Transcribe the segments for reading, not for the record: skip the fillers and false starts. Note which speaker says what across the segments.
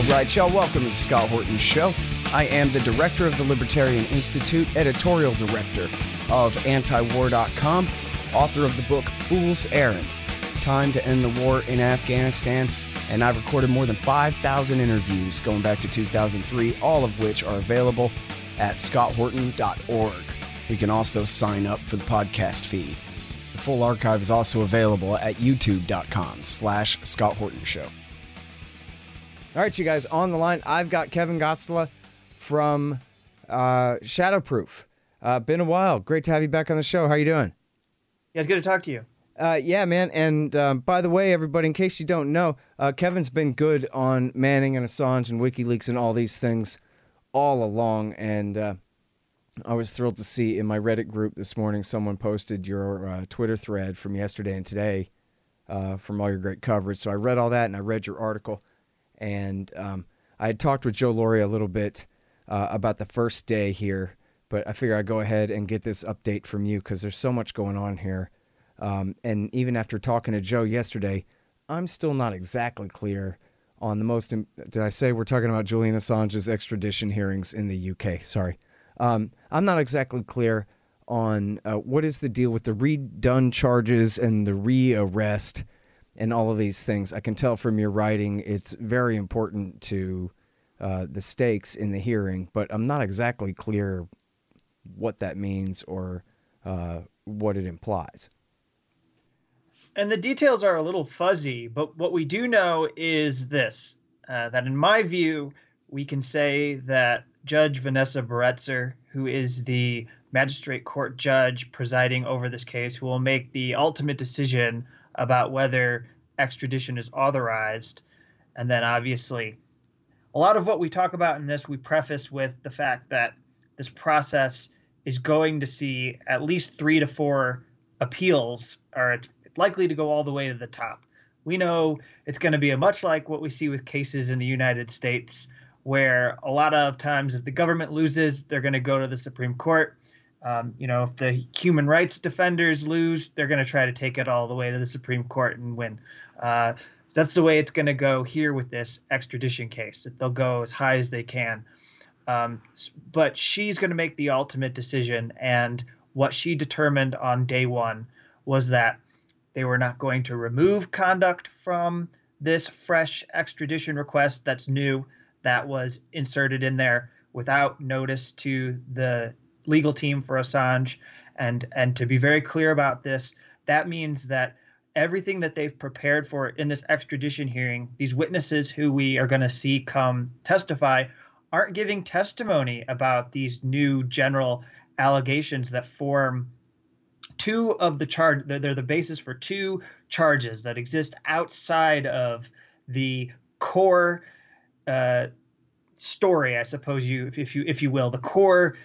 Speaker 1: right, y'all, welcome to the Scott Horton Show. I am the director of the Libertarian Institute, editorial director of antiwar.com, author of the book Fool's Errand, Time to End the War in Afghanistan, and I've recorded more than 5,000 interviews going back to 2003, all of which are available at scotthorton.org. You can also sign up for the podcast feed. The full archive is also available at youtube.com/Scott Horton Show. All right, you guys, on the line, I've got Kevin Gosztola from Shadowproof. Been a while. Great to have you back on the show. How you doing?
Speaker 2: Yeah, it's good to talk to you.
Speaker 1: Yeah, man. And by the way, everybody, in case you don't know, Kevin's been good on Manning and Assange and WikiLeaks and all these things all along. And I was thrilled to see in my Reddit group this morning someone posted your Twitter thread from yesterday and today from all your great coverage. So I read all that and I read your article. And I had talked with Joe Laurie a little bit about the first day here, but I figure I'd go ahead and get this update from you because there's so much going on here. And even after talking to Joe yesterday, I'm still not exactly clear on the most... Did I say we're talking about Julian Assange's extradition hearings in the UK? Sorry. I'm not exactly clear on what is the deal with the redone charges and the rearrest and all of these things. I can tell from your writing it's very important to the stakes in the hearing, but I'm not exactly clear what that means or what it implies.
Speaker 2: And the details are a little fuzzy, but what we do know is this, that in my view, we can say that Judge Vanessa Baraitser, who is the magistrate court judge presiding over this case, who will make the ultimate decision about whether extradition is authorized. And then obviously a lot of what we talk about in this, we preface with the fact that this process is going to see at least 3 to 4 appeals, or it's likely to go all the way to the top. We know it's going to be much like what we see with cases in the United States, where a lot of times if the government loses, they're going to go to the Supreme Court. If the human rights defenders lose, they're going to try to take it all the way to the Supreme Court and win. That's the way it's going to go here with this extradition case, that they'll go as high as they can. But she's going to make the ultimate decision. And what she determined on day one was that they were not going to remove conduct from this fresh extradition request that's new, that was inserted in there without notice to the legal team for Assange. And to be very clear about this, that means that everything that they've prepared for in this extradition hearing, these witnesses who we are going to see come testify aren't giving testimony about these new general allegations that form two of the charge. They're the basis for 2 charges that exist outside of the core story, I suppose if you will, the core.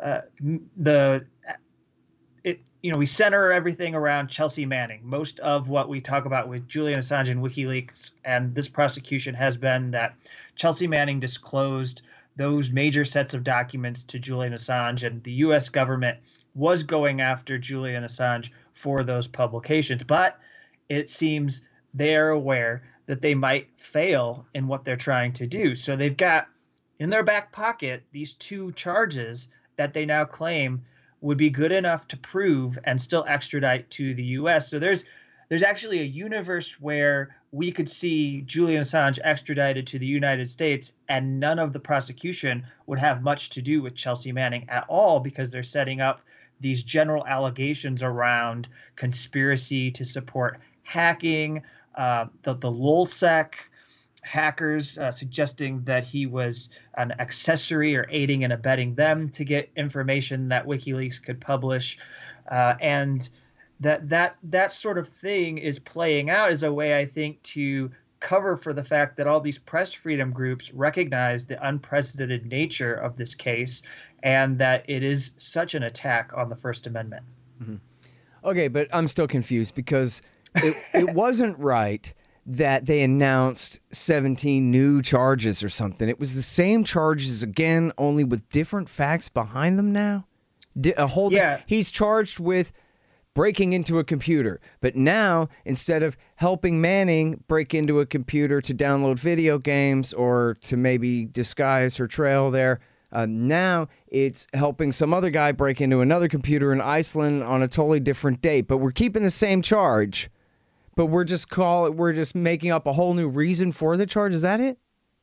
Speaker 2: We center everything around Chelsea Manning. Most of what we talk about with Julian Assange and WikiLeaks and this prosecution has been that Chelsea Manning disclosed those major sets of documents to Julian Assange, and the U.S. government was going after Julian Assange for those publications. But it seems they're aware that they might fail in what they're trying to do. So they've got in their back pocket these 2 charges that they now claim would be good enough to prove and still extradite to the U.S. So there's actually a universe where we could see Julian Assange extradited to the United States and none of the prosecution would have much to do with Chelsea Manning at all, because they're setting up these general allegations around conspiracy to support hacking, the LulzSec hackers suggesting that he was an accessory or aiding and abetting them to get information that WikiLeaks could publish, and that sort of thing is playing out as a way, I think, to cover for the fact that all these press freedom groups recognize the unprecedented nature of this case and that it is such an attack on the First Amendment.
Speaker 1: Mm-hmm. Okay, but I'm still confused because it wasn't right that they announced 17 new charges or something. It was the same charges again, only with different facts behind them now. He's charged with breaking into a computer. But now, instead of helping Manning break into a computer to download video games or to maybe disguise her trail there, now it's helping some other guy break into another computer in Iceland on a totally different date. But we're keeping the same charge, but we're just making up a whole new reason for the charge. Is that it?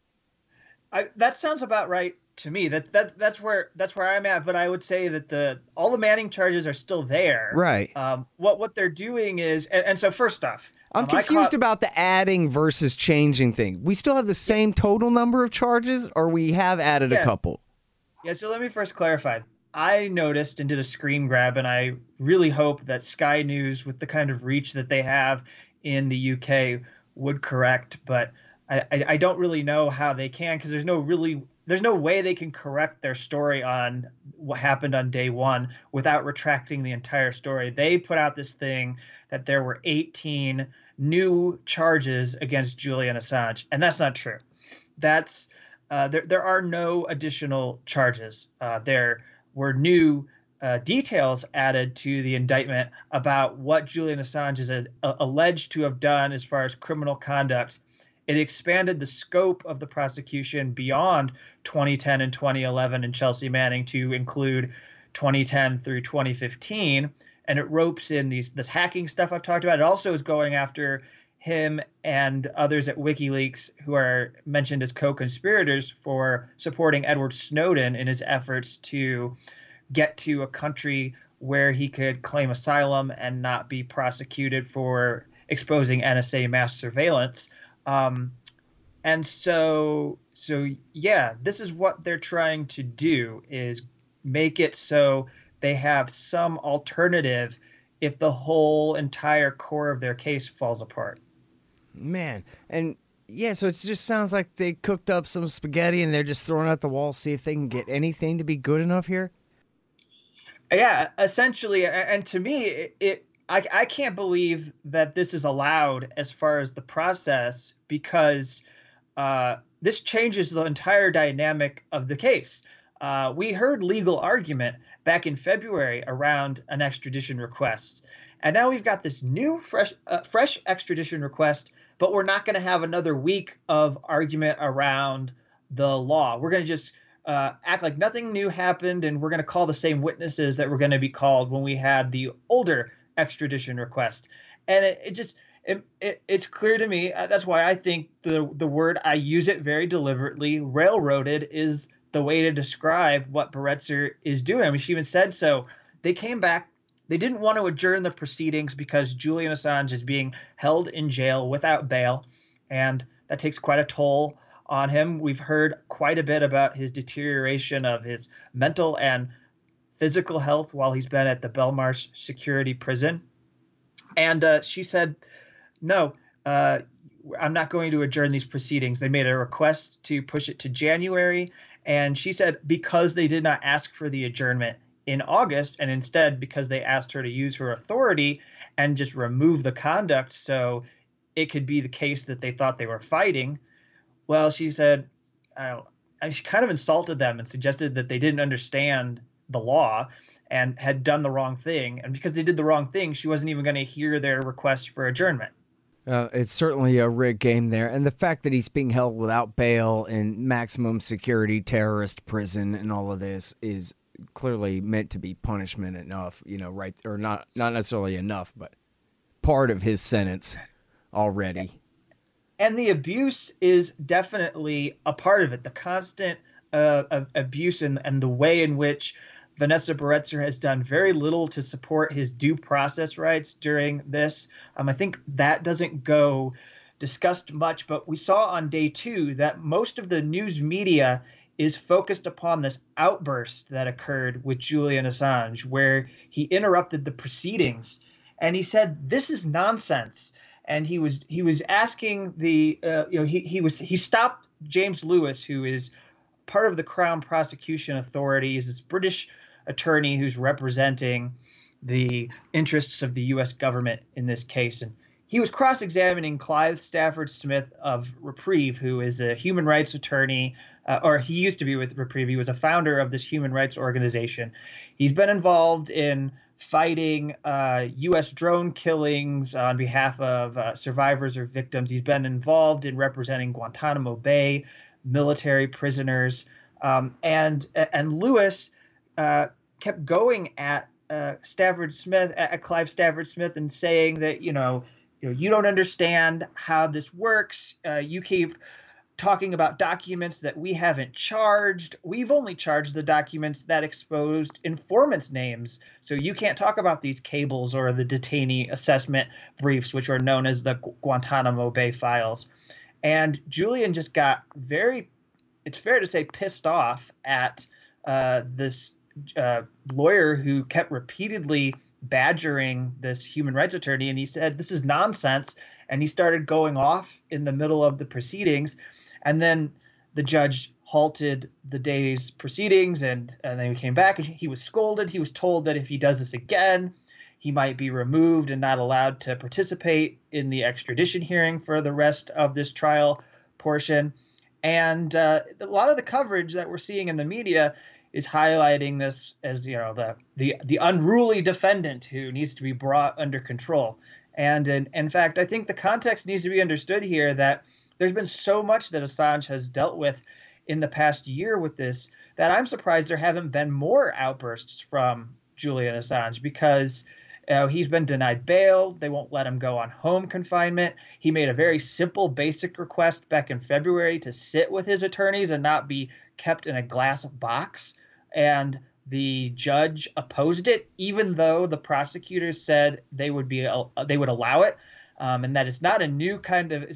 Speaker 2: That sounds about right to me. That's where I'm at. But I would say that all the Manning charges are still there.
Speaker 1: Right.
Speaker 2: What they're doing is, and so first off,
Speaker 1: I'm confused about the adding versus changing thing. We still have the same total number of charges, or we have added a couple?
Speaker 2: Yeah. So let me first clarify. I noticed and did a screen grab, and I really hope that Sky News, with the kind of reach that they have in the UK, would correct. But I don't really know how they can, because there's no way they can correct their story on what happened on day one without retracting the entire story. They put out this thing that there were 18 new charges against Julian Assange, and that's not true. That's there are no additional charges. There were new details added to the indictment about what Julian Assange is alleged to have done as far as criminal conduct. It expanded the scope of the prosecution beyond 2010 and 2011 and Chelsea Manning to include 2010 through 2015, and it ropes in this hacking stuff I've talked about. It also is going after him and others at WikiLeaks who are mentioned as co-conspirators for supporting Edward Snowden in his efforts to get to a country where he could claim asylum and not be prosecuted for exposing NSA mass surveillance. And so yeah, this is what they're trying to do, is make it so they have some alternative if the whole entire core of their case falls apart.
Speaker 1: Man, and yeah, so it just sounds like they cooked up some spaghetti and they're just throwing it at the wall, see if they can get anything to be good enough here.
Speaker 2: Yeah, essentially. And to me, I can't believe that this is allowed as far as the process, because this changes the entire dynamic of the case. We heard legal argument back in February around an extradition request, and now we've got this new fresh extradition request, but we're not going to have another week of argument around the law. We're going to just act like nothing new happened, and we're going to call the same witnesses that were going to be called when we had the older extradition request. And it's clear to me, that's why I think the word, I use it very deliberately, railroaded, is the way to describe what Baraitser is doing. I mean, she even said so. They came back. They didn't want to adjourn the proceedings because Julian Assange is being held in jail without bail, and that takes quite a toll on him. We've heard quite a bit about his deterioration of his mental and physical health while he's been at the Belmarsh security prison. And she said, no, I'm not going to adjourn these proceedings. They made a request to push it to January. And she said because they did not ask for the adjournment in August, and instead because they asked her to use her authority and just remove the conduct so it could be the case that they thought they were fighting. Well, she said, she kind of insulted them and suggested that they didn't understand the law and had done the wrong thing. And because they did the wrong thing, she wasn't even going to hear their request for adjournment.
Speaker 1: It's certainly a rigged game there. And the fact that he's being held without bail in maximum security terrorist prison and all of this is clearly meant to be punishment enough, right? Or not necessarily enough, but part of his sentence already.
Speaker 2: And the abuse is definitely a part of it. The constant abuse and the way in which Vanessa Baraitser has done very little to support his due process rights during this. I think that doesn't go discussed much, but we saw on day 2 that most of the news media is focused upon this outburst that occurred with Julian Assange, where he interrupted the proceedings and he said, "This is nonsense." And he was asking he stopped James Lewis, who is part of the Crown Prosecution Authority, is this British attorney who's representing the interests of the U.S. government in this case. And he was cross-examining Clive Stafford Smith of Reprieve, who is a human rights attorney, or he used to be with Reprieve. He was a founder of this human rights organization. He's been involved in fighting U.S. drone killings on behalf of survivors or victims. He's been involved in representing Guantanamo Bay military prisoners, and Lewis kept going at Stafford Smith, at Clive Stafford Smith, and saying that you don't understand how this works. You keep talking about documents that we haven't charged. We've only charged the documents that exposed informants' names. So you can't talk about these cables or the detainee assessment briefs, which are known as the Guantanamo Bay files. And Julian just got it's fair to say, pissed off at this lawyer who kept repeatedly badgering this human rights attorney. And he said, "This is nonsense." And he started going off in the middle of the proceedings. And then the judge halted the day's proceedings, and then he came back and he was scolded. He was told that if he does this again, he might be removed and not allowed to participate in the extradition hearing for the rest of this trial portion. And a lot of the coverage that we're seeing in the media is highlighting this as, the unruly defendant who needs to be brought under control. And in fact, I think the context needs to be understood here, that there's been so much that Assange has dealt with in the past year with this, that I'm surprised there haven't been more outbursts from Julian Assange, because he's been denied bail. They won't let him go on home confinement. He made a very simple, basic request back in February to sit with his attorneys and not be kept in a glass box. And the judge opposed it, even though the prosecutors said they would allow it, and that it's not a new kind of,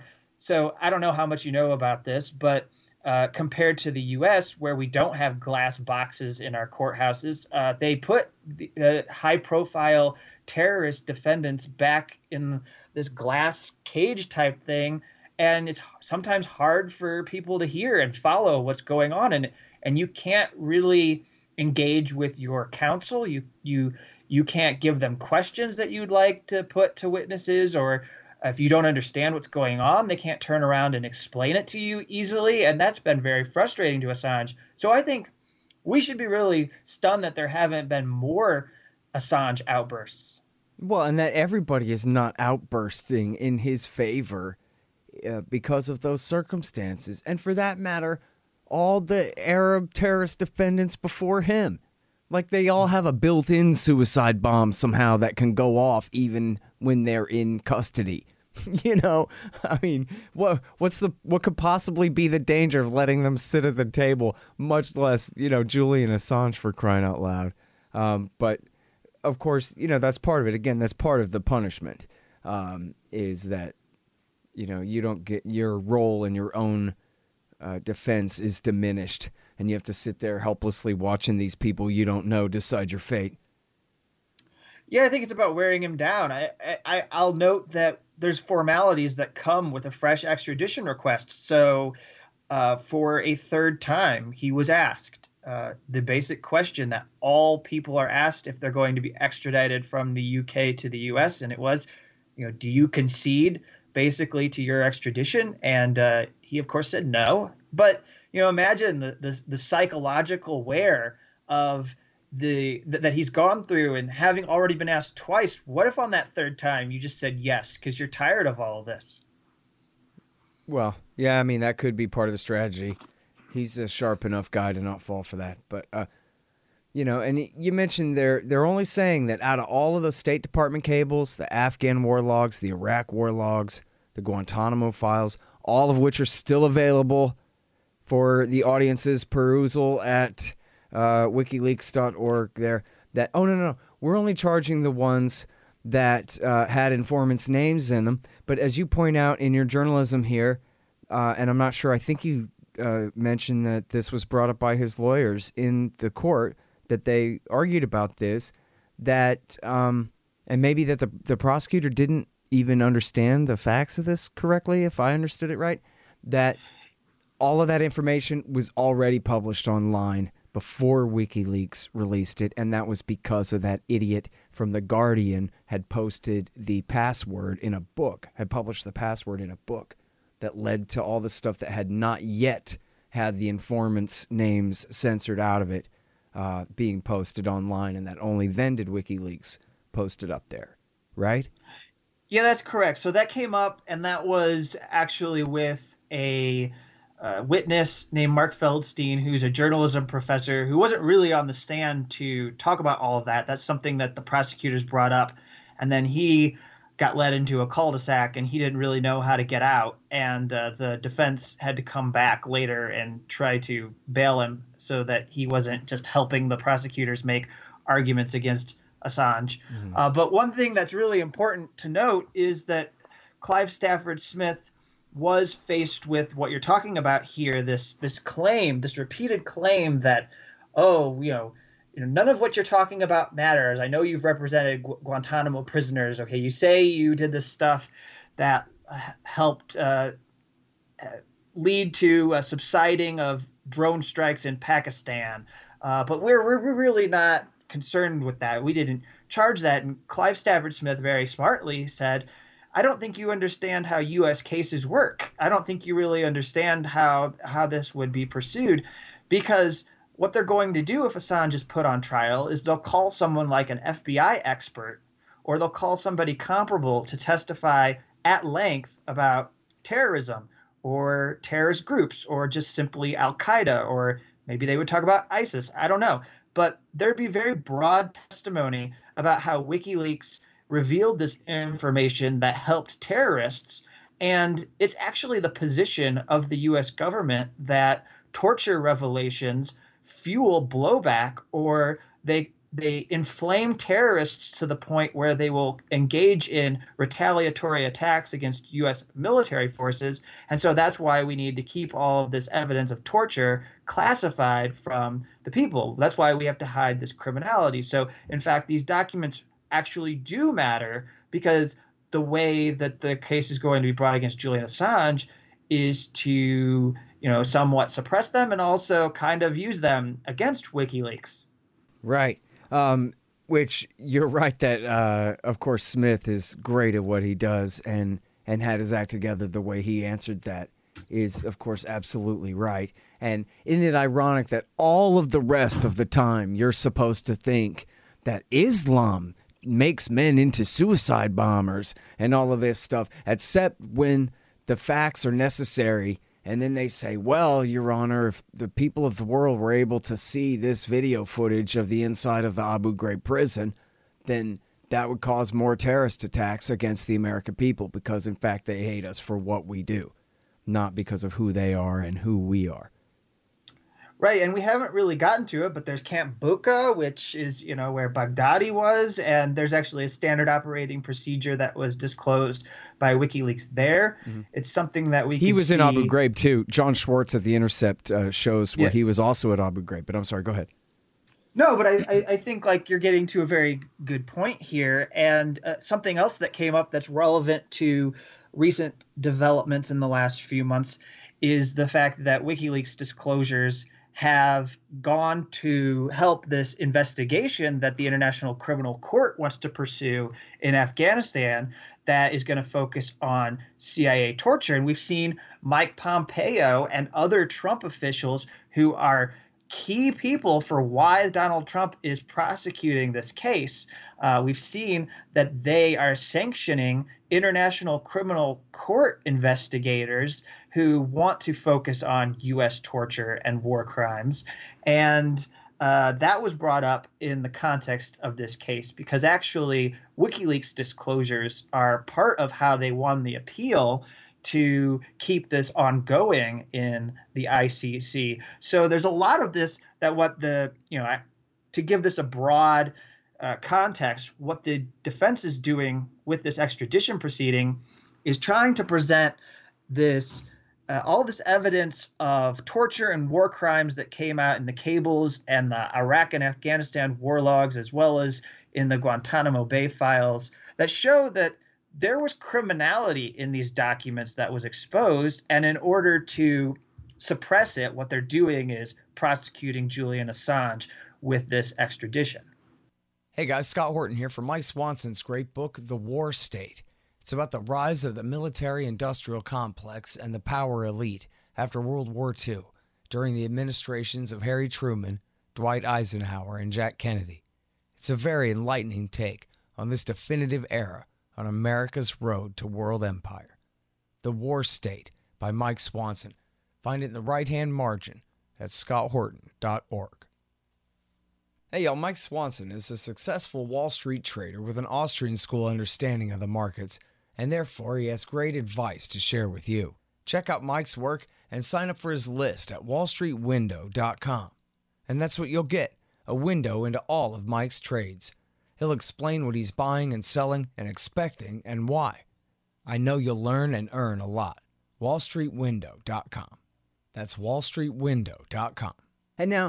Speaker 2: So I don't know how much you know about this, but compared to the U.S., where we don't have glass boxes in our courthouses, they put high-profile terrorist defendants back in this glass cage type thing, and it's sometimes hard for people to hear and follow what's going on, and you can't really engage with your counsel. You can't give them questions that you'd like to put to witnesses, or if you don't understand what's going on, they can't turn around and explain it to you easily. And that's been very frustrating to Assange. So I think we should be really stunned that there haven't been more Assange outbursts.
Speaker 1: Well, and that everybody is not outbursting in his favor because of those circumstances. And for that matter, all the Arab terrorist defendants before him. Like, they all have a built-in suicide bomb somehow that can go off even when they're in custody. I mean, what could possibly be the danger of letting them sit at the table, much less, Julian Assange, for crying out loud. But of course, that's part of it. Again, that's part of the punishment, is that, you don't get your role in your own defense is diminished, and you have to sit there helplessly watching these people you don't know decide your fate.
Speaker 2: Yeah, I think it's about wearing him down. I'll note that there's formalities that come with a fresh extradition request. So for a third time, he was asked the basic question that all people are asked if they're going to be extradited from the UK to the US. And it was, do you concede basically to your extradition? And he, of course, said no. But, imagine the psychological wear of that he's gone through, and having already been asked twice. What if on that third time you just said yes because you're tired of all of this?
Speaker 1: Well, yeah, I mean, that could be part of the strategy. He's a sharp enough guy to not fall for that. But, and you mentioned they're only saying that out of all of the State Department cables, the Afghan war logs, the Iraq war logs, the Guantanamo files, all of which are still available for the audience's perusal at wikileaks.org there, that, no, we're only charging the ones that had informants' names in them. But as you point out in your journalism here, and I'm not sure, I think you mentioned that this was brought up by his lawyers in the court, that they argued about this, that and maybe that the prosecutor didn't even understand the facts of this correctly, if I understood it right, that all of that information was already published online before WikiLeaks released it, and that was because of that idiot from The Guardian had posted the password in a book, had published the password in a book that led to all the stuff that had not yet had the informants' names censored out of it being posted online, and that only then did WikiLeaks post it up there, right?
Speaker 2: Yeah, that's correct. So that came up, and that was actually with a witness named Mark Feldstein, who's a journalism professor who wasn't really on the stand to talk about all of that. That's something that the prosecutors brought up, and then he got led into a cul-de-sac, and he didn't really know how to get out. And the defense had to come back later and try to bail him so that he wasn't just helping the prosecutors make arguments against Assange. Mm-hmm. But one thing that's really important to note is that Clive Stafford Smith was faced with what you're talking about here, this claim, this repeated claim that, none of what you're talking about matters. I know you've represented Guantanamo prisoners. Okay, you say you did this stuff that helped lead to a subsiding of drone strikes in Pakistan, but we're really not concerned with that. We didn't charge that. And Clive Stafford Smith very smartly said, I don't think you understand how U.S. cases work. I don't think you really understand how this would be pursued, because what they're going to do if Assange is put on trial is they'll call someone like an FBI expert, or they'll call somebody comparable to testify at length about terrorism or terrorist groups, or just simply Al-Qaeda, or maybe they would talk about ISIS. I don't know. But there'd be very broad testimony about how WikiLeaks revealed this information that helped terrorists. And it's actually the position of the U.S. government that torture revelations fuel blowback, or they inflame terrorists to the point where they will engage in retaliatory attacks against U.S. military forces. And so that's why we need to keep all of this evidence of torture classified from the people. That's why we have to hide this criminality. So, in fact, these documents actually do matter, because the way that the case is going to be brought against Julian Assange is to, somewhat suppress them and also kind of use them against WikiLeaks.
Speaker 1: Right. Which you're right that, of course, Smith is great at what he does, and had his act together the way he answered that is, of course, absolutely right. And isn't it ironic that all of the rest of the time you're supposed to think that Islam makes men into suicide bombers and all of this stuff, except when the facts are necessary. And then they say, well, Your Honor, if the people of the world were able to see this video footage of the inside of the Abu Ghraib prison, then that would cause more terrorist attacks against the American people, because, in fact, they hate us for what we do, not because of who they are and who we are.
Speaker 2: Right, and we haven't really gotten to it, but there's Camp Bucca, which is, where Baghdadi was, and there's actually a standard operating procedure that was disclosed by WikiLeaks there. Mm-hmm. It's something that
Speaker 1: he was in Abu Ghraib too. John Schwartz at The Intercept shows where he was also at Abu Ghraib. But I'm sorry, go ahead.
Speaker 2: No, but I think you're getting to a very good point here, and something else that came up that's relevant to recent developments in the last few months is the fact that WikiLeaks disclosures have gone to help this investigation that the International Criminal Court wants to pursue in Afghanistan that is going to focus on CIA torture. And we've seen Mike Pompeo and other Trump officials who are key people for why Donald Trump is prosecuting this case. We've seen that they are sanctioning International Criminal Court investigators who want to focus on U.S. torture and war crimes. And that was brought up in the context of this case, because actually WikiLeaks disclosures are part of how they won the appeal to keep this ongoing in the ICC. So there's a lot of this that to give this a broad context, what the defense is doing with this extradition proceeding is trying to present this all this evidence of torture and war crimes that came out in the cables and the Iraq and Afghanistan war logs, as well as in the Guantanamo Bay files, that show that there was criminality in these documents that was exposed. And in order to suppress it, what they're doing is prosecuting Julian Assange with this extradition.
Speaker 3: Hey guys, Scott Horton here for Mike Swanson's great book, The War State. It's about the rise of the military-industrial complex and the power elite after World War II, during the administrations of Harry Truman, Dwight Eisenhower, and Jack Kennedy. It's a very enlightening take on this definitive era on America's road to world empire. The War State by Mike Swanson. Find it in the right-hand margin at scotthorton.org. Hey y'all, Mike Swanson is a successful Wall Street trader with an Austrian school understanding of the markets, and therefore he has great advice to share with you. Check out Mike's work and sign up for his list at wallstreetwindow.com. And that's what you'll get, a window into all of Mike's trades. He'll explain what he's buying and selling and expecting and why. I know you'll learn and earn a lot. wallstreetwindow.com. That's wallstreetwindow.com.
Speaker 1: And now,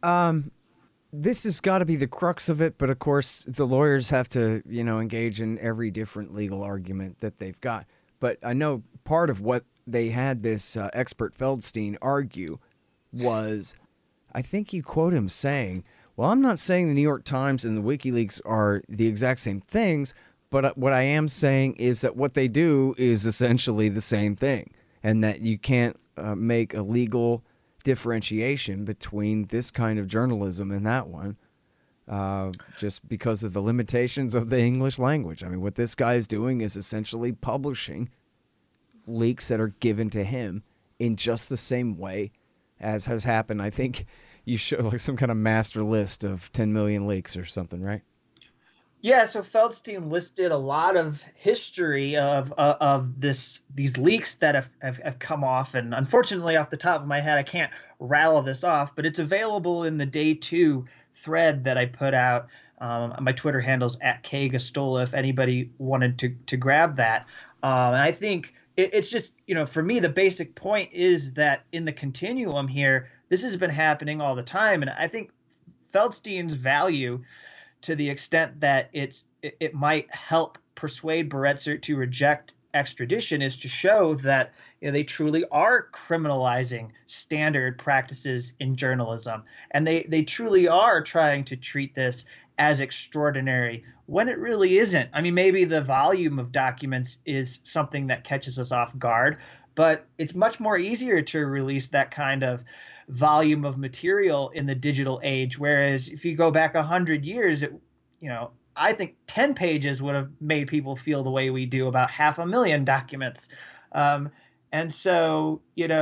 Speaker 1: this has got to be the crux of it, but of course the lawyers have to, engage in every different legal argument that they've got. But I know part of what they had this expert Feldstein argue was, I think you quote him saying, well, I'm not saying the New York Times and the WikiLeaks are the exact same things, but what I am saying is that what they do is essentially the same thing, and that you can't make a legal differentiation between this kind of journalism and that one, just because of the limitations of the English language. I mean, what this guy is doing is essentially publishing leaks that are given to him in just the same way as has happened. I think you show like some kind of master list of 10 million leaks or something, right?
Speaker 2: Yeah, so Feldstein listed a lot of history of these leaks that have come off, and unfortunately, off the top of my head, I can't rattle this off, but it's available in the Day 2 thread that I put out. My Twitter handle's @kgastola if anybody wanted to grab that. And I think it's just, for me, the basic point is that in the continuum here, this has been happening all the time, and I think Feldstein's value, to the extent that it might help persuade Baraitser to reject extradition, is to show that they truly are criminalizing standard practices in journalism, and they truly are trying to treat this as extraordinary when it really isn't. I mean, maybe the volume of documents is something that catches us off guard, but it's much more easier to release that kind of volume of material in the digital age. Whereas if you go back 100 years, I think 10 pages would have made people feel the way we do about 500,000 documents. And so,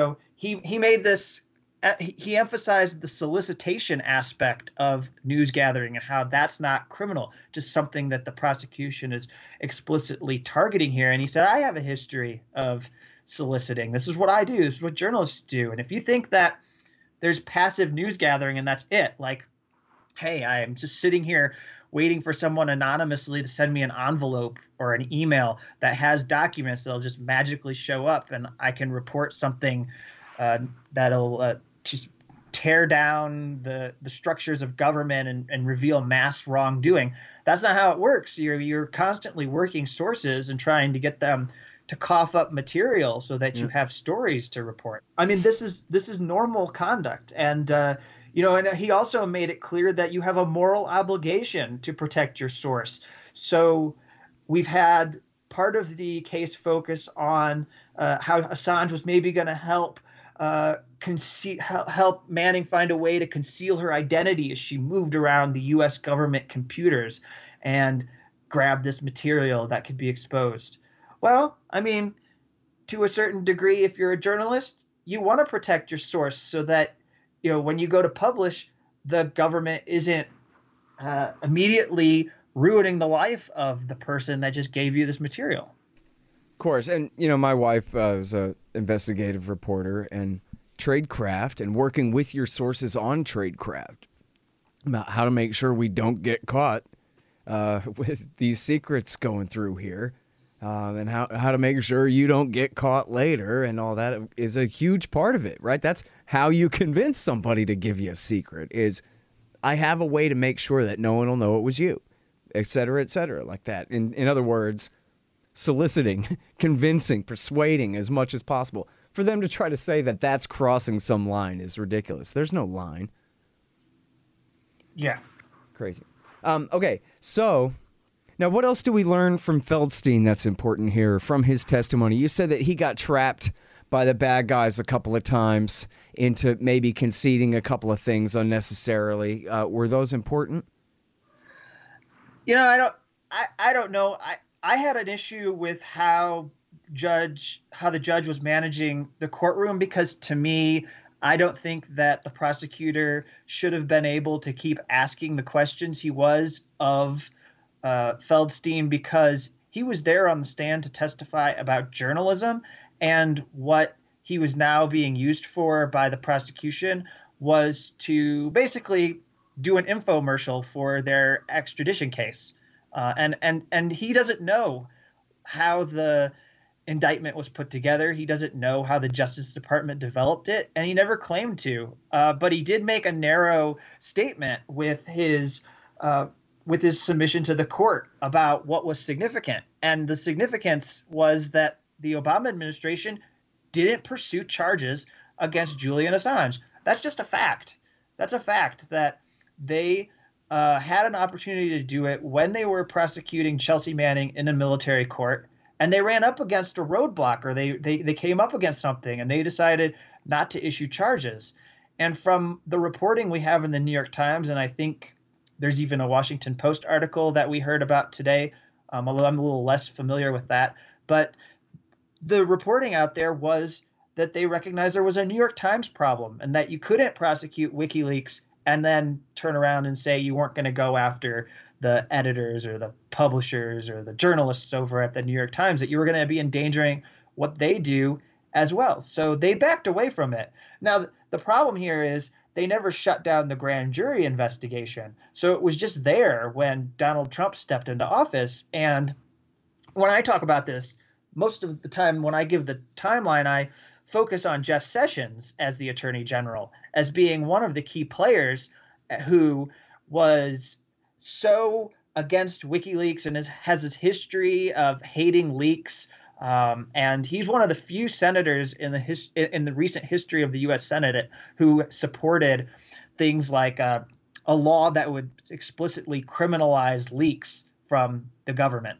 Speaker 2: he made this, he emphasized the solicitation aspect of news gathering and how that's not criminal, just something that the prosecution is explicitly targeting here. And he said, I have a history of soliciting. This is what I do. This is what journalists do. And if you think that there's passive news gathering and that's it, like, hey, I'm just sitting here waiting for someone anonymously to send me an envelope or an email that has documents that'll just magically show up and I can report something that'll just tear down the structures of government and reveal mass wrongdoing. That's not how it works. You're constantly working sources and trying to get them to cough up material so that you have stories to report. I mean, this is normal conduct. And, and he also made it clear that you have a moral obligation to protect your source. So we've had part of the case focus on how Assange was maybe going to help Manning find a way to conceal her identity as she moved around the U.S. government computers and grab this material that could be exposed. Well, I mean, to a certain degree, if you're a journalist, you want to protect your source so that, when you go to publish, the government isn't immediately ruining the life of the person that just gave you this material.
Speaker 1: Of course. And, my wife is an investigative reporter and tradecraft and working with your sources on tradecraft about how to make sure we don't get caught with these secrets going through here. And how to make sure you don't get caught later and all that is a huge part of it, right? That's how you convince somebody to give you a secret is I have a way to make sure that no one will know it was you, et cetera, like that. In other words, soliciting, convincing, persuading as much as possible. for them to try to say that that's crossing some line is ridiculous. There's no line.
Speaker 2: Yeah.
Speaker 1: Crazy. Okay, so now what else do we learn from Feldstein that's important here from his testimony? You said that he got trapped by the bad guys a couple of times into maybe conceding a couple of things unnecessarily. Were those important?
Speaker 2: You know, I don't know. I had an issue with how the judge was managing the courtroom, because to me, I don't think that the prosecutor should have been able to keep asking the questions he was of Feldstein, because he was there on the stand to testify about journalism, and what he was now being used for by the prosecution was to basically do an infomercial for their extradition case. And he doesn't know how the indictment was put together. He doesn't know how the Justice Department developed it, and he never claimed to. But he did make a narrow statement with his submission to the court about what was significant. And the significance was that the Obama administration didn't pursue charges against Julian Assange. That's just a fact. That's a fact that they had an opportunity to do it when they were prosecuting Chelsea Manning in a military court, and they ran up against a roadblock, or they came up against something, and they decided not to issue charges. And from the reporting we have in the New York Times, and I think there's even a Washington Post article that we heard about today, although I'm a little less familiar with that, but the reporting out there was that they recognized there was a New York Times problem, and that you couldn't prosecute WikiLeaks and then turn around and say you weren't going to go after the editors or the publishers or the journalists over at the New York Times, that you were going to be endangering what they do as well. So they backed away from it. Now, the problem here is they never shut down the grand jury investigation. So it was just there when Donald Trump stepped into office. And when I talk about this, most of the time when I give the timeline, I focus on Jeff Sessions as the Attorney General, as being one of the key players who was so against WikiLeaks and has this history of hating leaks. And he's one of the few senators in the recent history of the U.S. Senate who supported things like a law that would explicitly criminalize leaks from the government.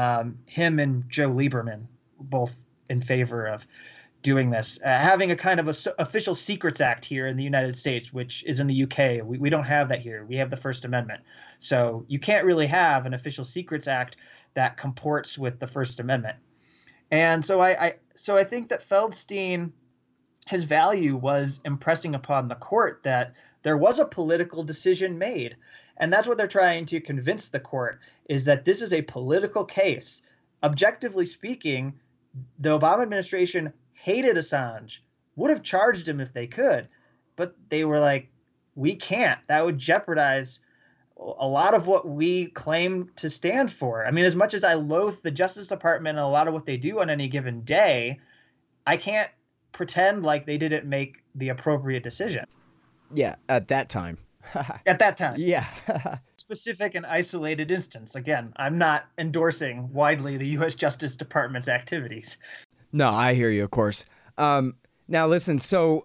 Speaker 2: Him and Joe Lieberman, both in favor of doing this, having a kind of official secrets act here in the United States, which is in the UK. We don't have that here. We have the First Amendment. So you can't really have an official secrets act that comports with the First Amendment. And so I think that Feldstein, his value was impressing upon the court that there was a political decision made. And that's what they're trying to convince the court, is that this is a political case. Objectively speaking, the Obama administration hated Assange, would have charged him if they could, but they were like, we can't. That would jeopardize a lot of what we claim to stand for. I mean, as much as I loathe the Justice Department and a lot of what they do on any given day, I can't pretend like they didn't make the appropriate decision.
Speaker 1: Yeah, at that time.
Speaker 2: At that time.
Speaker 1: Yeah.
Speaker 2: Specific and isolated instance. Again, I'm not endorsing widely the U.S. Justice Department's activities.
Speaker 1: No, I hear you, of course. Now, listen, so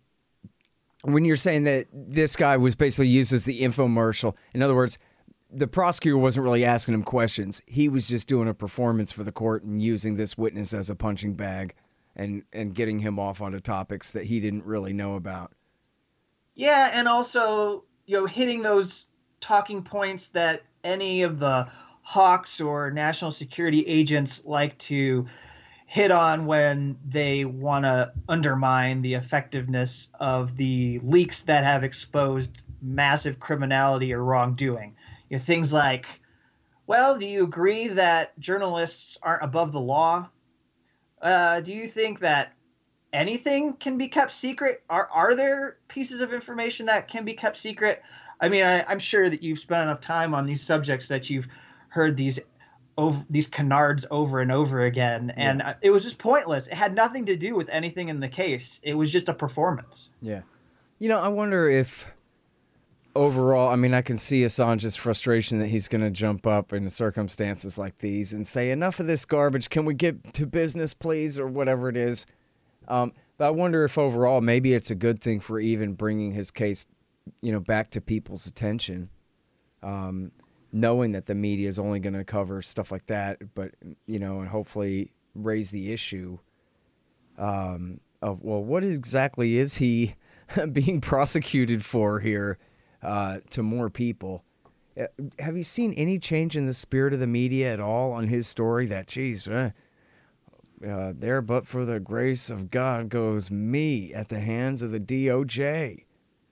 Speaker 1: when you're saying that this guy was basically used as the infomercial, in other words, the prosecutor wasn't really asking him questions. He was just doing a performance for the court and using this witness as a punching bag and getting him off onto topics that he didn't really know about.
Speaker 2: Yeah, and also, hitting those talking points that any of the hawks or national security agents like to hit on when they want to undermine the effectiveness of the leaks that have exposed massive criminality or wrongdoing. Things like, well, do you agree that journalists aren't above the law? Do you think that anything can be kept secret? Are there pieces of information that can be kept secret? I mean, I'm sure that you've spent enough time on these subjects that you've heard these canards over and over again, and it was just pointless. It had nothing to do with anything in the case. It was just a performance.
Speaker 1: Yeah. I wonder if overall, I mean, I can see Assange's frustration that he's going to jump up in circumstances like these and say, enough of this garbage. Can we get to business, please? Or whatever it is. But I wonder if overall maybe it's a good thing for even bringing his case, back to people's attention, knowing that the media is only going to cover stuff like that, but and hopefully raise the issue of, well, what exactly is he being prosecuted for here, to more people. Have you seen any change in the spirit of the media at all on his story? That, geez, there but for the grace of God goes me at the hands of the DOJ.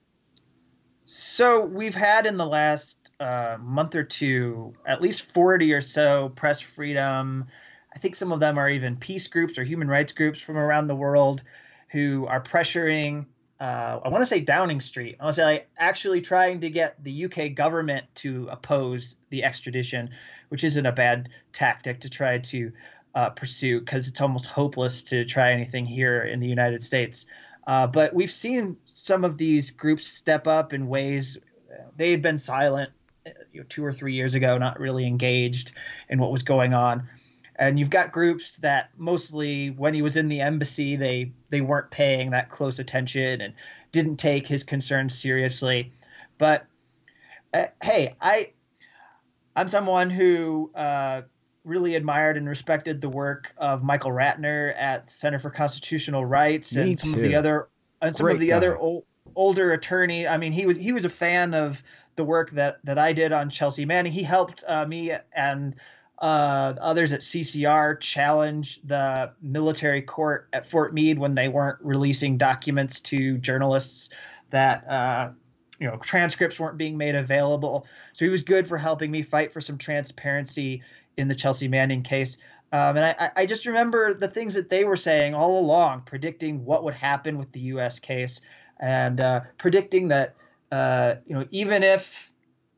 Speaker 2: So we've had in the last month or two at least 40 or so press freedom. I think some of them are even peace groups or human rights groups from around the world who are pressuring, I want to say Downing Street. I want to say actually trying to get the UK government to oppose the extradition, which isn't a bad tactic to try to pursue, because it's almost hopeless to try anything here in the United States. But we've seen some of these groups step up in ways they had been silent 2 or 3 years ago, not really engaged in what was going on. And you've got groups that mostly when he was in the embassy, they weren't paying that close attention and didn't take his concerns seriously. But hey, I'm someone who really admired and respected the work of Michael Ratner at Center for Constitutional Rights and some of the other older attorney. I mean, he was a fan of the work that I did on Chelsea Manning. He helped me and others at CCR challenge the military court at Fort Meade when they weren't releasing documents to journalists, that transcripts weren't being made available. So he was good for helping me fight for some transparency in the Chelsea Manning case. And I just remember the things that they were saying all along, predicting what would happen with the U.S. case, and predicting that even if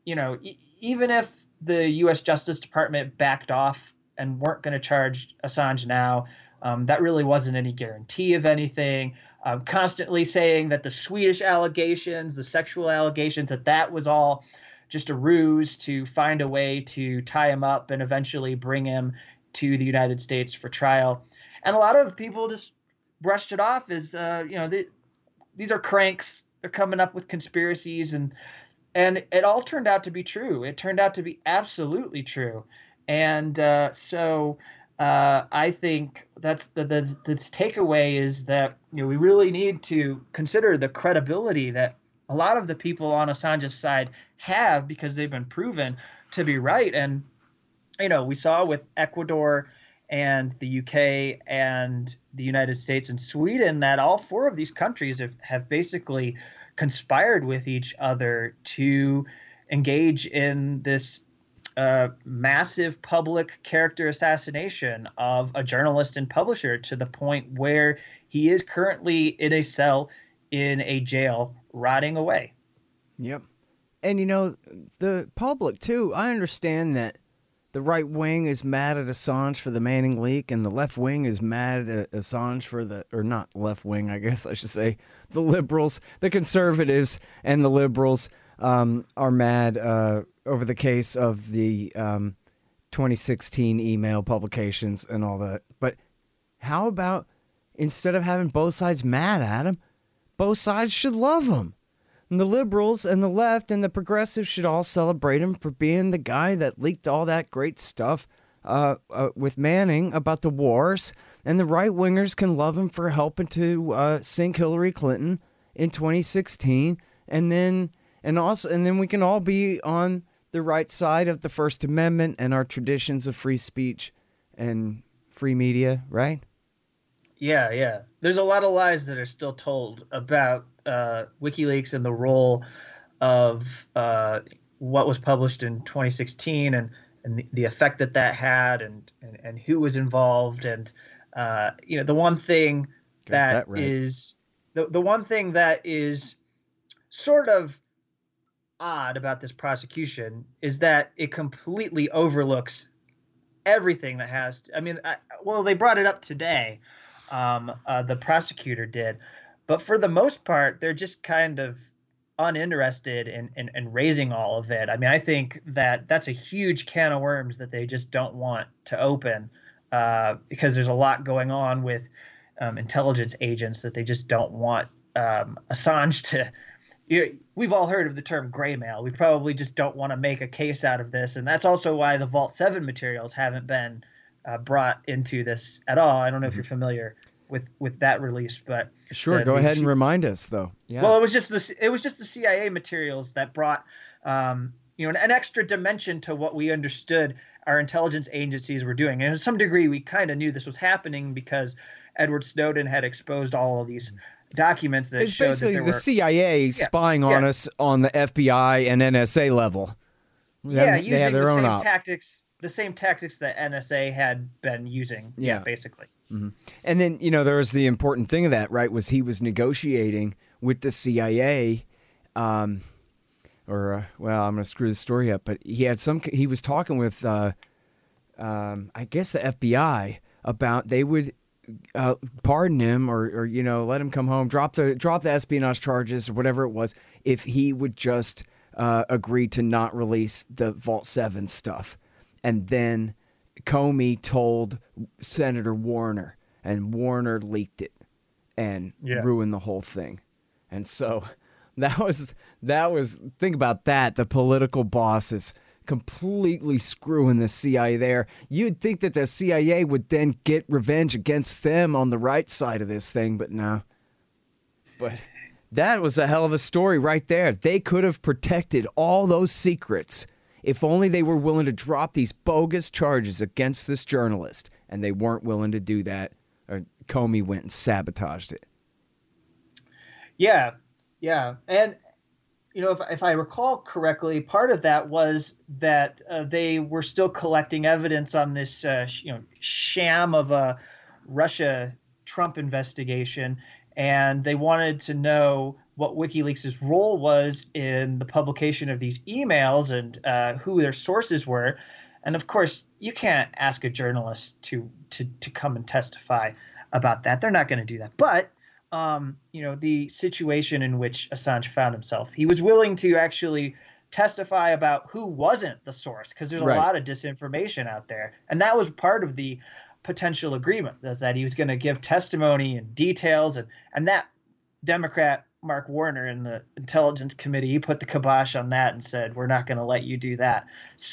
Speaker 2: the U.S. Justice Department backed off and weren't going to charge Assange now, that really wasn't any guarantee of anything. Constantly saying that the Swedish allegations, the sexual allegations, that was all just a ruse to find a way to tie him up and eventually bring him to the United States for trial. And a lot of people just brushed it off as, these are cranks. They're coming up with conspiracies, and it all turned out to be true. It turned out to be absolutely true. And so I think that's the takeaway is that we really need to consider the credibility that a lot of the people on Assange's side have, because they've been proven to be right. And we saw with Ecuador and the UK and the United States and Sweden that all 4 of these countries have basically conspired with each other to engage in this massive public character assassination of a journalist and publisher, to the point where he is currently in a cell in a jail rotting away.
Speaker 1: Yep. And the public too, I understand that the right wing is mad at Assange for the Manning leak, and the left wing is mad at Assange for or not left wing, I guess I should say, the liberals, the conservatives and the liberals are mad over the case of the 2016 email publications and all that. But how about, instead of having both sides mad at him, both sides should love him? And the liberals and the left and the progressives should all celebrate him for being the guy that leaked all that great stuff with Manning about the wars. And the right-wingers can love him for helping to sink Hillary Clinton in 2016. And then we can all be on the right side of the First Amendment and our traditions of free speech and free media, right?
Speaker 2: Yeah. There's a lot of lies that are still told about WikiLeaks and the role of what was published in 2016 and the effect that had and who was involved. And the one thing that is the one thing that is sort of odd about this prosecution is that it completely overlooks everything that has to, they brought it up today. The prosecutor did, but for the most part, they're just kind of uninterested in raising all of it. I think that's a huge can of worms that they just don't want to open, because there's a lot going on with intelligence agents that they just don't want Assange to. We've all heard of the term gray mail. We probably just don't want to make a case out of this, and that's also why the Vault 7 materials haven't been brought into this at all. I don't know if you're familiar with that release, but
Speaker 1: sure, go ahead and remind us, though. Yeah.
Speaker 2: Well, it was just the CIA materials that brought an extra dimension to what we understood our intelligence agencies were doing, and to some degree, we kind of knew this was happening because Edward Snowden had exposed all of these documents that
Speaker 1: it's
Speaker 2: showed
Speaker 1: basically
Speaker 2: that there
Speaker 1: the CIA spying on us on the FBI and NSA level.
Speaker 2: Using
Speaker 1: they have their
Speaker 2: the
Speaker 1: own
Speaker 2: same tactics. The same tactics that NSA had been using. Yeah, basically.
Speaker 1: Mm-hmm. And then, there was the important thing of that, right, was he was negotiating with the CIA, I'm going to screw the story up, but he was talking with, I guess the FBI about they would pardon him or let him come home, drop the espionage charges or whatever it was, if he would just agree to not release the Vault 7 stuff. And then Comey told Senator Warner, and Warner leaked it and ruined the whole thing. And so that was think about that. The political bosses completely screwing the CIA there. You'd think that the CIA would then get revenge against them on the right side of this thing, but no. But that was a hell of a story right there. They could have protected all those secrets if only they were willing to drop these bogus charges against this journalist, and they weren't willing to do that. Or Comey went and sabotaged it.
Speaker 2: Yeah. And, if I recall correctly, part of that was that they were still collecting evidence on this, sham of a Russia-Trump investigation, and they wanted to know what WikiLeaks' role was in the publication of these emails and who their sources were. And of course, you can't ask a journalist to come and testify about that. They're not going to do that. But, the situation in which Assange found himself, he was willing to actually testify about who wasn't the source, because there's a lot of disinformation out there. And that was part of the potential agreement, is that he was going to give testimony and details. And that Democrat Mark Warner in the Intelligence Committee, he put the kibosh on that and said, we're not going to let you do that.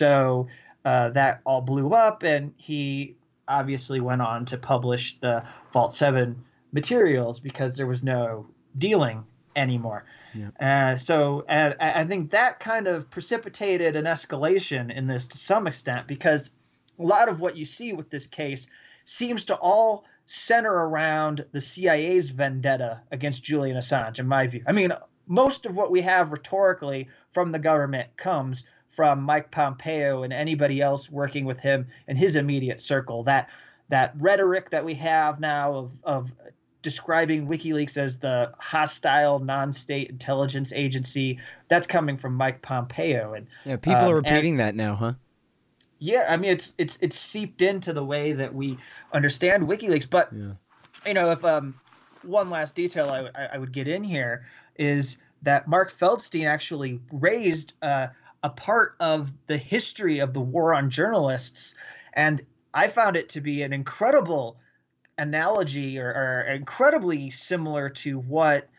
Speaker 2: So that all blew up, and he obviously went on to publish the Vault 7 materials because there was no dealing anymore. Yeah. So I think that kind of precipitated an escalation in this to some extent, because a lot of what you see with this case seems to all center around the CIA's vendetta against Julian Assange, in my view. I mean, most of what we have rhetorically from the government comes from Mike Pompeo and anybody else working with him in his immediate circle. That rhetoric that we have now of describing WikiLeaks as the hostile non-state intelligence agency, that's coming from Mike Pompeo. And
Speaker 1: people are repeating that now, huh?
Speaker 2: Yeah, I mean, it's seeped into the way that we understand WikiLeaks. But if one last detail I would get in here is that Mark Feldstein actually raised a part of the history of the war on journalists, and I found it to be an incredible analogy or incredibly similar to what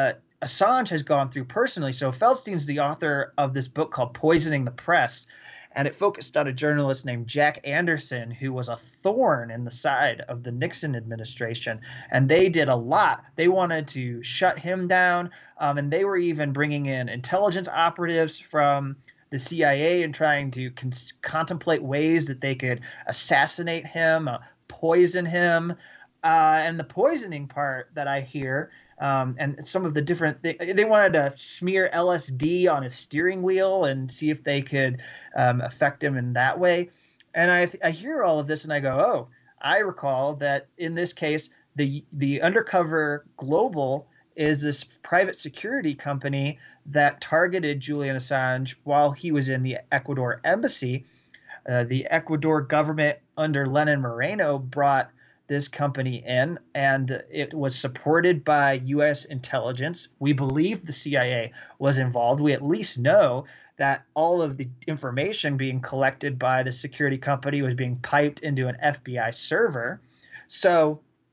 Speaker 2: Assange has gone through personally. So Feldstein's the author of this book called Poisoning the Press, and it focused on a journalist named Jack Anderson, who was a thorn in the side of the Nixon administration. And they did a lot. They wanted to shut him down, and they were even bringing in intelligence operatives from the CIA and trying to contemplate ways that they could assassinate him, poison him. And the poisoning part that I hear, and some of the different they wanted to smear LSD on his steering wheel and see if they could affect him in that way. And I hear all of this and I go, oh, I recall that in this case, the Undercover Global is this private security company that targeted Julian Assange while he was in the Ecuador embassy. The Ecuador government under Lenin Moreno brought this company in, and it was supported by U.S. intelligence. We believe the CIA was involved. We at least know that all of the information being collected by the security company was being piped into an FBI server. So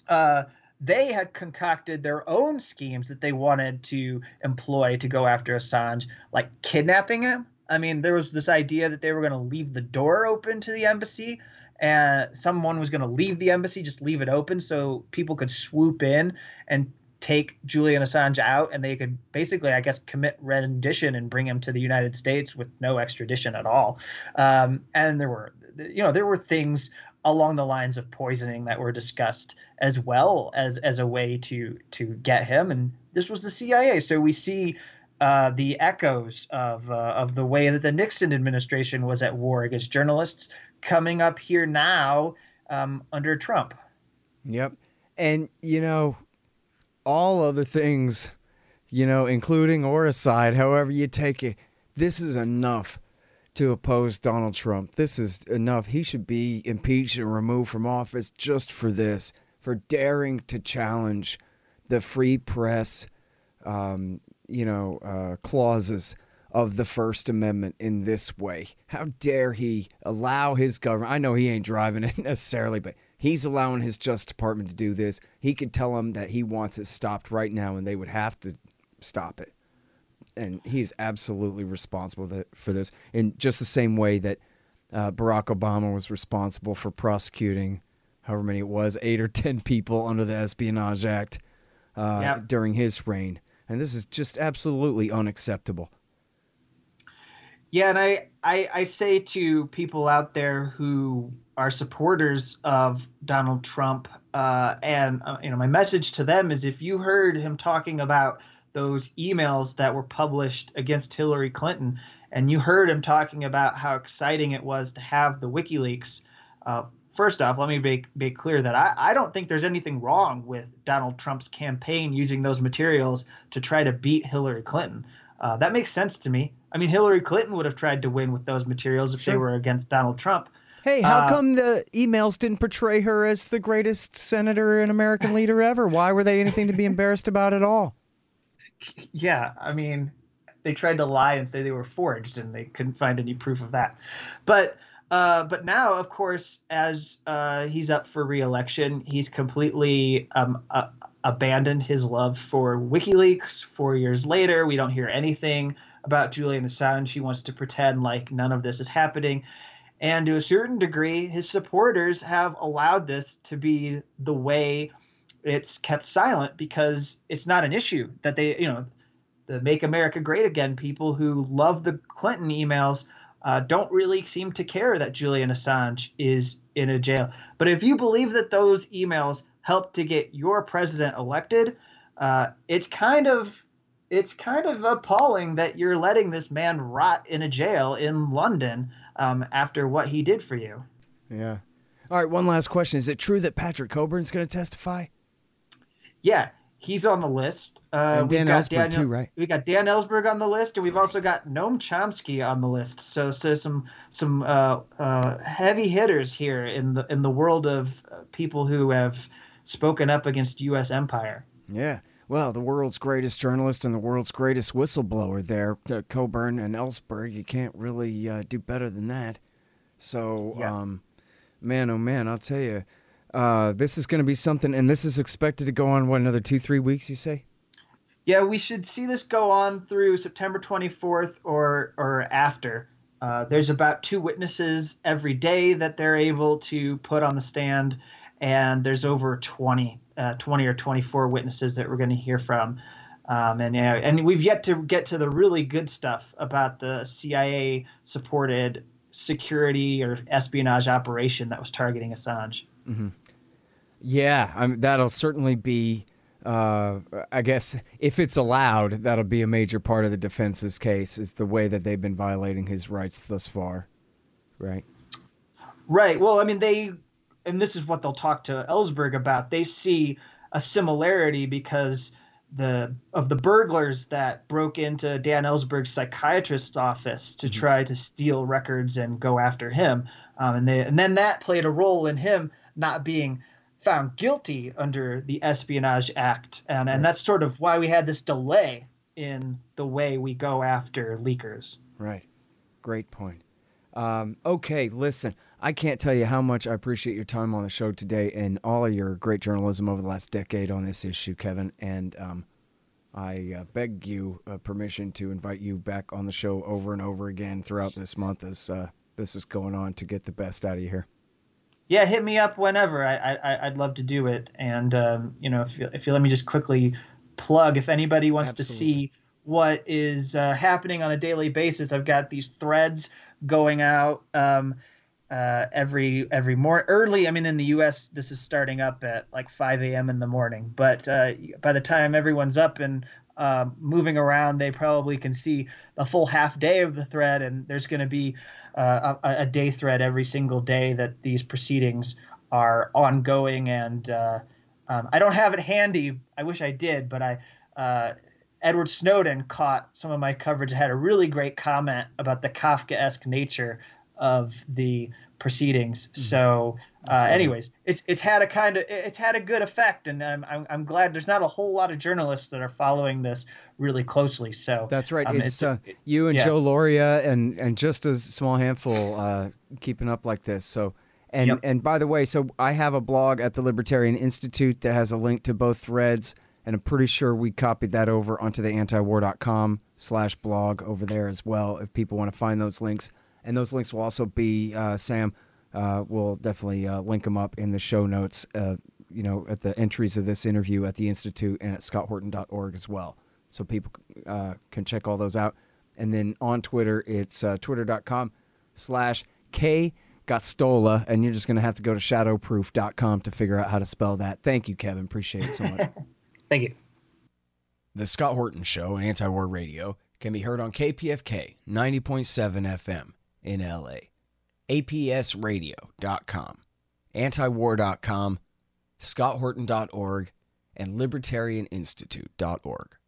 Speaker 2: uh, they had concocted their own schemes that they wanted to employ to go after Assange, like kidnapping him. I mean, there was this idea that they were going to leave the door open to the embassy, and someone was going to leave the embassy, just leave it open so people could swoop in and take Julian Assange out, and they could basically, I guess, commit rendition and bring him to the United States with no extradition at all. And there were things along the lines of poisoning that were discussed as well as a way to get him. And this was the CIA. So we see the echoes of the way that the Nixon administration was at war against journalists coming up here now under Trump.
Speaker 1: Yep. And, all other things, including or aside, however you take it, this is enough to oppose Donald Trump. This is enough. He should be impeached and removed from office just for this, for daring to challenge the free press, clauses of the First Amendment in this way. How dare he allow his government? I know he ain't driving it necessarily, but he's allowing his Justice Department to do this. He could tell them that he wants it stopped right now, and they would have to stop it. And he is absolutely responsible for this, in just the same way that Barack Obama was responsible for prosecuting however many it was, 8 or 10 people under the Espionage Act during his reign. And this is just absolutely unacceptable.
Speaker 2: Yeah, and I say to people out there who are supporters of Donald Trump, my message to them is, if you heard him talking about those emails that were published against Hillary Clinton, and you heard him talking about how exciting it was to have the WikiLeaks, first off, let me make clear that I don't think there's anything wrong with Donald Trump's campaign using those materials to try to beat Hillary Clinton. That makes sense to me. I mean, Hillary Clinton would have tried to win with those materials if they were against Donald Trump.
Speaker 1: Hey, how come the emails didn't portray her as the greatest senator and American leader ever? Why were they anything to be embarrassed about at all?
Speaker 2: Yeah, I mean, they tried to lie and say they were forged, and they couldn't find any proof of that. But now, of course, as he's up for re-election, he's completely abandoned his love for WikiLeaks. 4 years later, we don't hear anything about Julian Assange. He wants to pretend like none of this is happening. And to a certain degree, his supporters have allowed this to be the way it's kept silent, because it's not an issue that they, the Make America Great Again people who love the Clinton emails don't really seem to care that Julian Assange is in a jail. But if you believe that those emails helped to get your president elected, it's kind of appalling that you're letting this man rot in a jail in London after what he did for you.
Speaker 1: Yeah. All right, one last question. Is it true that Patrick Coburn's going to testify?
Speaker 2: Yeah, he's on the list.
Speaker 1: And Dan Ellsberg too, right?
Speaker 2: We got Dan Ellsberg on the list, and we've also got Noam Chomsky on the list. So some heavy hitters here in the world of people who have spoken up against U.S. empire.
Speaker 1: Yeah. Well, the world's greatest journalist and the world's greatest whistleblower there, Coburn and Ellsberg. You can't really do better than that. So, yeah. Man, oh man, I'll tell you, this is going to be something, and this is expected to go on, what, another 2-3 weeks, you say?
Speaker 2: Yeah, we should see this go on through September 24th or after. There's about 2 witnesses every day that they're able to put on the stand, and there's over 20 or 24 witnesses that we're going to hear from. And we've yet to get to the really good stuff about the CIA-supported security or espionage operation that was targeting Assange.
Speaker 1: Mm-hmm. Yeah, that'll certainly be, I guess, if it's allowed, that'll be a major part of the defense's case, is the way that they've been violating his rights thus far, right?
Speaker 2: Right. Well, I mean, and this is what they'll talk to Ellsberg about, they see a similarity because of the burglars that broke into Dan Ellsberg's psychiatrist's office to try to steal records and go after him. And then that played a role in him not being found guilty under the Espionage Act. And that's sort of why we had this delay in the way we go after leakers.
Speaker 1: Right. Great point. Okay, listen, I can't tell you how much I appreciate your time on the show today and all of your great journalism over the last decade on this issue, Kevin. And I beg you permission to invite you back on the show over and over again throughout this month as this is going on to get the best out of you here.
Speaker 2: Yeah, hit me up whenever. I'd love to do it. And if you let me just quickly plug, if anybody wants to see what is happening on a daily basis, I've got these threads going out every morning early. I mean, in the U.S., this is starting up at like 5 a.m. in the morning. But by the time everyone's up and moving around, they probably can see a full half day of the thread. And there's going to be a day thread every single day that these proceedings are ongoing. And I don't have it handy. I wish I did, but Edward Snowden caught some of my coverage. I had a really great comment about the Kafkaesque nature of the proceedings. So, anyways, it's had a good effect, and I'm glad there's not a whole lot of journalists that are following this really closely. So
Speaker 1: that's right. It's you and Joe Loria and just a small handful keeping up like this. So. And by the way, so I have a blog at the Libertarian Institute that has a link to both threads. And I'm pretty sure we copied that over onto the antiwar.com/blog over there as well, if people want to find those links. And those links will also be, Sam will definitely link them up in the show notes, at the entries of this interview at the Institute and at scotthorton.org as well. So people can check all those out. And then on Twitter, it's twitter.com/KGostola, and you're just going to have to go to shadowproof.com to figure out how to spell that. Thank you, Kevin. Appreciate it so much.
Speaker 2: Thank you.
Speaker 3: The Scott Horton Show, Anti-War Radio, can be heard on KPFK 90.7 FM in LA, APSradio.com, antiwar.com, scotthorton.org, and libertarianinstitute.org.